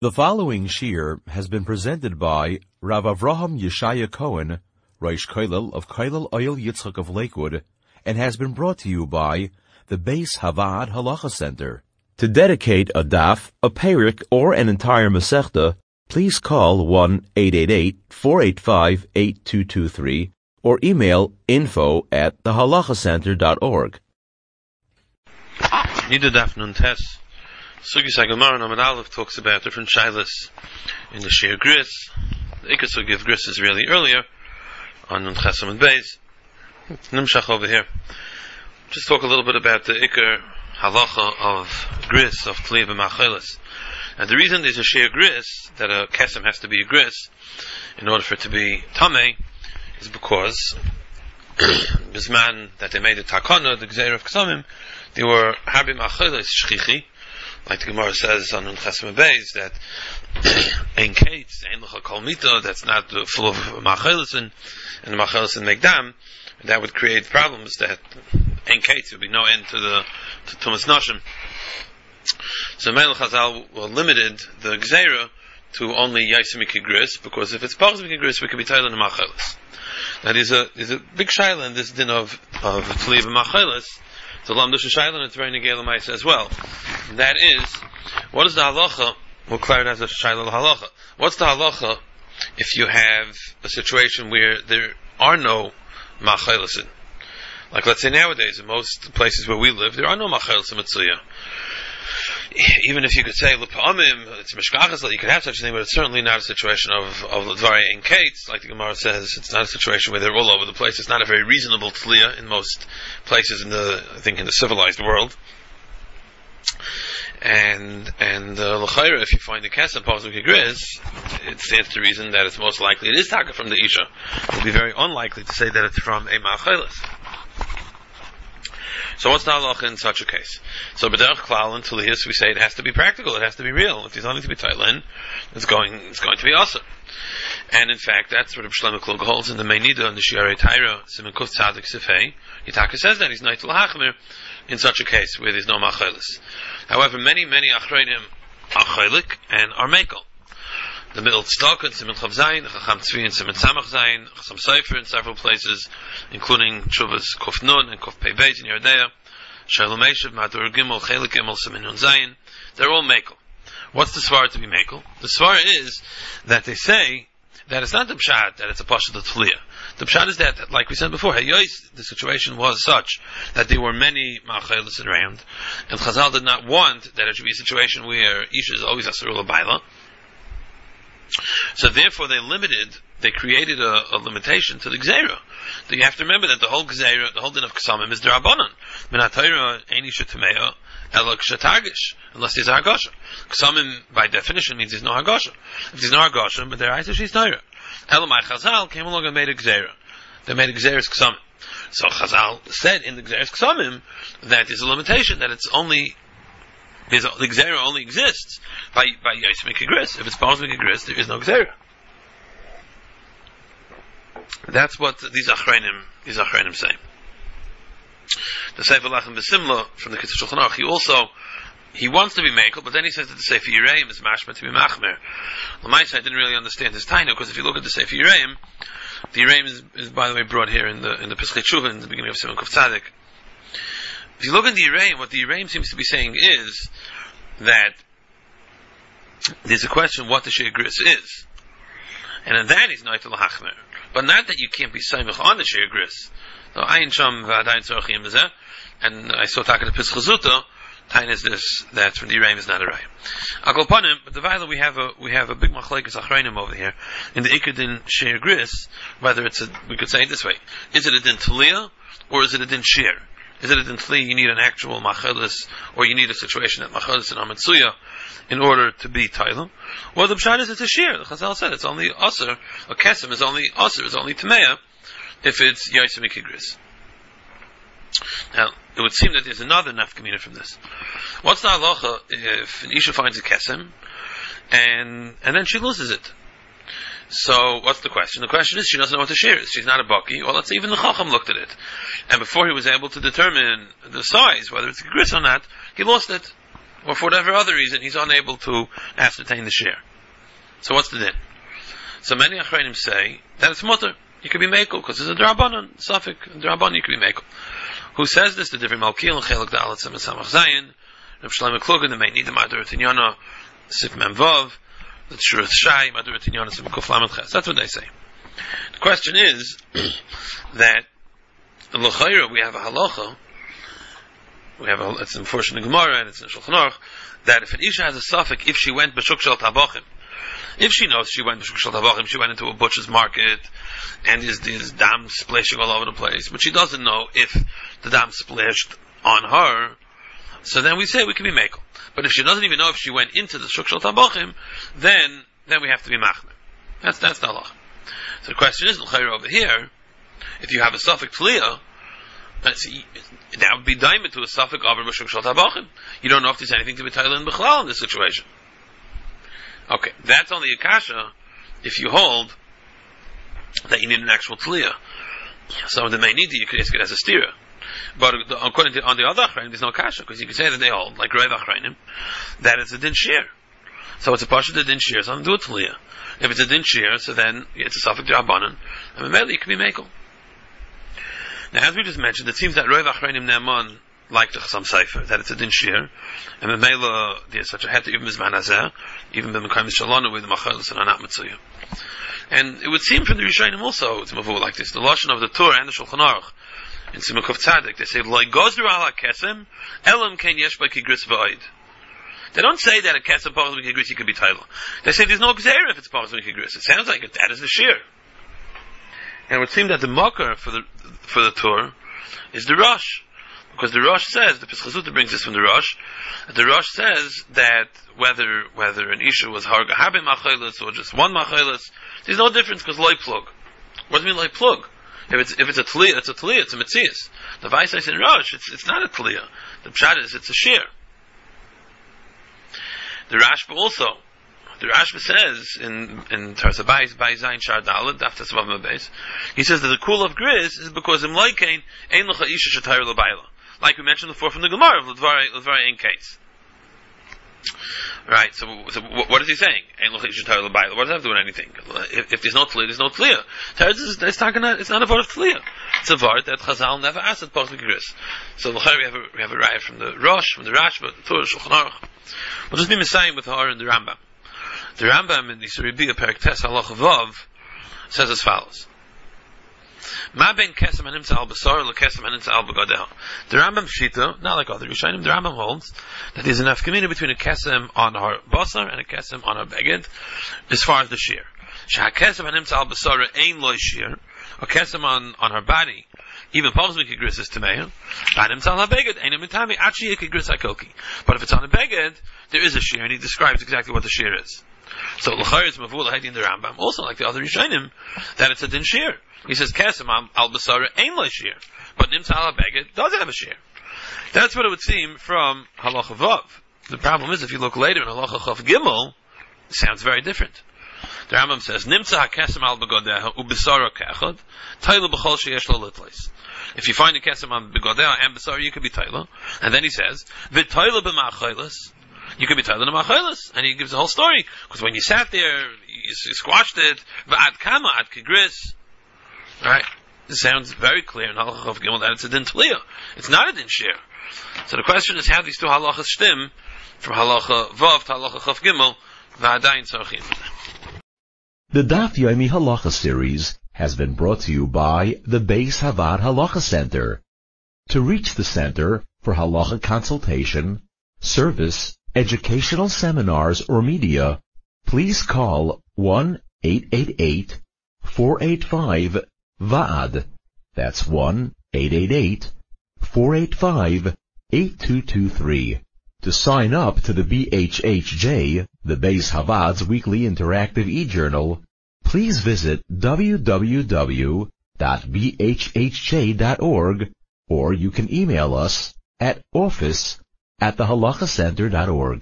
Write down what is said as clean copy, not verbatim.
The following shiur has been presented by Rav Avraham Yeshaya Cohen, Rosh Kollel of Kollel Oil Yitzchak of Lakewood, and has been brought to you by the Beis Havad Halacha Center. To dedicate a daf, a perik, or an entire Masechta, please call 1-888-485-8223 or email info@thehalachacenter.org. Nida Daf Nun Tes. Sugis HaGemara Amud Aleph talks about different shilas in the Shir Gris. The Ikar Sugi of Gris is really earlier on Nun Ches Amud Beis. Nimshach over here. Just talk a little bit about the Ikar halacha of Gris, of Tliya b'Machelis. And the reason there's a Shir Gris, that a Kesem has to be a Gris in order for it to be Tameh, is because Bisman that they made the Takana, the Gzeir of Kesamim, they were Habim Achelis Shchichi, like the Gemara says on Chesem Beis, that ein kates, ein lecha kol mita, that's not full of machelisin, and the machelisin make dam, that would create problems that ein kates would be no end to the Tumas Nashim. So Melech Chazal limited the Gzeira to only Yaisimiki Gris, because if it's Pachzimiki Gris, we can be titled in the machelis. Now there's a big shaila in this din of Tliya b'Machelis. It's a Lamdush Shaila, and it's very Negei L'Maisa as well. And that is, what is the halacha? We'll clarify as a Shaila halacha. What's the halacha if you have a situation where there are no machelisin? Like let's say nowadays, in most places where we live, there are no machelisin mitzuyah. Even if you could say l'pa'amim, it's mishkachas, you could have such a thing, but it's certainly not a situation of l'dvarei ein kates, like the Gemara says. It's not a situation where they're all over the place. It's not a very reasonable tliyah in most places in the civilized world. And l'chayra, if you find the kesem pasuk gris, it stands to reason that it's most likely it is taka from the isha. It would be very unlikely to say that it's from a ma'achelis. So what's the halacha in such a case? So b'derech klal and tliyas, we say it has to be practical, it has to be real. If there's nothing to be tailen, it's going to be awesome. And in fact, that's what Reb Shlomo Klug holds in the Meinida and the Shiarei Taira, Siman Kuf Tzadik Sifei. Yitaka says that he's neitel hachmir in such a case where there's no machelis. However, many achreinim are chaylik and are mekel. The Middle Tzedakah and Siman Chav Zayin, the Chacham Tzvi and Siman Tzamach Zayin, Chacham Sefer in several places, including Chuvas Kuf Nun and Kuf Pei Beis in Yerdea, Shalom Eshev, Madur Gimel, Chelik Gimel, Siman Nun Zayin. They're all mekel. What's the svara to be mekel? The svara is that they say that it's not the pshat that it's a pasha of tliyah. The pshat is that, like we said before, the situation was such that there were many ma'achelis around, and Chazal did not want that it should be a situation where Isha is always asur l'bayla. So therefore they created a limitation to the Gzeira. You have to remember that the whole Gzeira, the whole din of Kesamim is D'Rabbanan. Min ha'Torah ein Isha Tameya ela k'shetagish, unless there's a Hagasha. Kesamim, by definition, means there's no Hagasha. If there's no Hagasha, but there is she's Torah. Elamai Chazal came along and made a Gzeira. They made a Gzeiras Kesamim. So Chazal said in the Gzeiras Kesamim that there's a limitation, that it's only the Gzeira only exists by Yaisimik Gris. If it's Pazmik Gris, there is no Gzeira. That's what these Achreinim say. The Sefer Lachem B'Simla from the Kitzur Shulchan Aruch, he wants to be mekel, but then he says that the Sefer Yereim is mashma to be machmer. L'maisa, I didn't really understand his taina, because if you look at the Sefer Yereim, the Yereim is by the way brought here in the Pesach Tshuva in the beginning of Siman Kuf Tzadik. If you look at the Yereim, what the Yereim seems to be saying is that there's a question what the Shir Gris is. And in that he's neitel hachmer. But not that you can't be saimach on the Shir Gris. So Ayin Sham v'adayin tzorchim b'zeh, and I saw talking to Pesach Zuta, Tain is this, that from the Yereim is not a raya. Akol panim, but the Vaila we have a big machlekes achreinim over here in the Ikar din Shir Gris, whether we could say it this way: is it a din Tliya or is it a din Shir? Is it a din Tliya? You need an actual machelis, or you need a situation at machelis and ametsuya in order to be Tailam. Or the pshat is it's a Shir. The Chazal said it's only Aser. A Kesem is only Aser, is only Tameya if it's Yaisimik Gris. Now, it would seem that there's another nafkamina from this. What's the halacha if an Isha finds a kesem and then she loses it? So, what's the question? The question is she doesn't know what the share is. She's not a baki. Well, let's say even the Chacham looked at it. And before he was able to determine the size, whether it's a gris or not, he lost it. or for whatever other reason, he's unable to ascertain the share. So what's the din? So many Achronim say that it's mutter. You could be mekel, because it's a drabanan, suffix, drabanan, you could be mekel. Who says this? The different Malkiel, Chelak Dalet, Samach Zayin, Reb Shlomo Klugen, the Meini, the Madurat Inyana, Sif Mem Vav, the Shurat Shai, Madurat Inyana, Sif Kuf Lamed Ches. That's what they say. The question is that in L'chayra we have a halacha. It's in Forshon Gemara and it's in Shulchan Aruch, that if an isha has a suffix, if she went b'shuk shel tabachim, if she knows she went b'shuk shel tabachim, she went into a butcher's market and there's dam splashing all over the place, but she doesn't know if the dam splashed on her, so then we say we can be mekel. But if she doesn't even know if she went into the shuk shel tabachim, then we have to be machmer. That's the halacha. So the question is, over here, if you have a suffix tliyah, that would be diamond to a suffix over b'shuk shel tabachim. You don't know if there's anything to be titled in b'chlal in this situation. Okay, that's only a kasha if you hold that you need an actual tliyah. So the main need you could ask it as a stira. But according to on the other achreinim, there's no kasha, because you could say that they hold, like Rav achreinim, that it's a din shir. So it's a pasha to din shir, so I'm doing tliyah. If it's a din shir, so then it's a suffix drabanan, and maybe you can be mekel. Now, as we just mentioned, it seems that Rav achreinim ne'eman like the Chassam Sefer, that it's a din shir, and Memela, there's such a het even Mizman Hazeh, even B'Mekayim Shalonu with the Machalis and Anat Mitzuya. And it would seem from the Rishonim also, it's mavur like this, the Lashon of the Torah and the Shulchan Aruch, in Simakov Tzadik, they say, Loi Gozru ala Kesem, Elam Ken Yesh Ba Kigris V'Oid. They don't say that a Kesem Pachas V'Kigris you could be title. They say there's no Gzeir if it's Pachas V'Kigris. It sounds like that is the shir. And it would seem that the Makar for the Torah is the Rosh. Because the Rosh says, the Pesach brings this from the Rosh, the Rosh says that whether an Isha was Harga Habe Machelis or just one Machelis, there's no difference because loy plug. What does it mean loy plug? If it's a Tliyah, it's a Tliyah, it's a Metzias. The Vice says in Rosh, it's not a Tliyah. The Pshat is, it's a Shir. The Rashba also, the Rashba says in Tarsa Bayis, Bayis Zayin Shar Daled, after Savav Mabez, he says that the Kul of Gris is because in Loikein, Ein L'cha Isha Shatayr L'Bayla. Like we mentioned before from the Gemara of L'dvarei Ein Case. Right, so what is he saying? What does that have to do with anything? If there's no Tliyah, there's no Tliyah. It's not a word of Tliyah. It's a word that Chazal never asked at Pasuk Gris. So we have a raya from the Rosh, from the Rashba, the Torah, Shulchan Aruch. We'll just be Messiah with Har and the Rambam. The Rambam in the Suribiyah Perek Tes Halach Vav says as follows. Ma ben kesem hanimtza al basar lekesem hanimtza al begadeha. The Rambam Shita, not like other Rishonim, the Rambam holds that there's enough community between a kesem on her basar and a kesem on her beged, as far as the shear. Shah kesem hanimtza al basar ein loy shear, a kesem on her body, even Paul's mikigris is tameya. Hanimtza al beged ein mitami achi ikigris hakoki. But if it's on a beged, there is a shear, and he describes exactly what the shear is. So l'chayr is mavul lahedi in the Rambam, also like the other Rishonim, that it's a din shear. He says, Kesem al basara ain't lo shear. But Nimtza al beged does have a shear. That's what it would seem from Halacha Vav. The problem is, if you look later in Halacha Chav Gimel, it sounds very different. The Rambam says, Nimtza ha Kesem al begodeha u basara kechad, Tayla b'chol sheyesh lo litlis. If you find a Kesem al begodeha and basara, you could be Tayla. And then he says, V'Tayla b'ma'achaylis, you could be Tayla b'ma'achaylis. And he gives the whole story. Because when you sat there, you squashed it, V'ad kama, ad kigris. Right? It sounds very clear in Halacha Chav Gimel that it's a din Tliyah. It's not a din shir. So the question is how these two halachas stem from Halacha Vav to Halacha Chav Gimel v'adayin tzarchim. The Daf Yomi Halacha series has been brought to you by the Beis Havad Halacha Center. To reach the center for halacha consultation, service, educational seminars, or media, please call 1-888-485-VAAD. That's 1-888-485-8223. To sign up to the BHHJ, the Beis Havad's weekly interactive e-journal, please visit www.bhhj.org, or you can email us at office@thehalachacenter.org.